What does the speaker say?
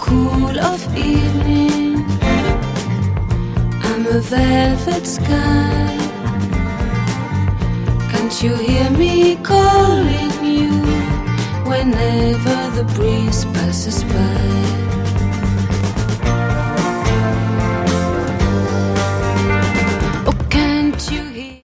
cool of evening. I'm a velvet sky. Can't you hear me calling you whenever the breeze passes by?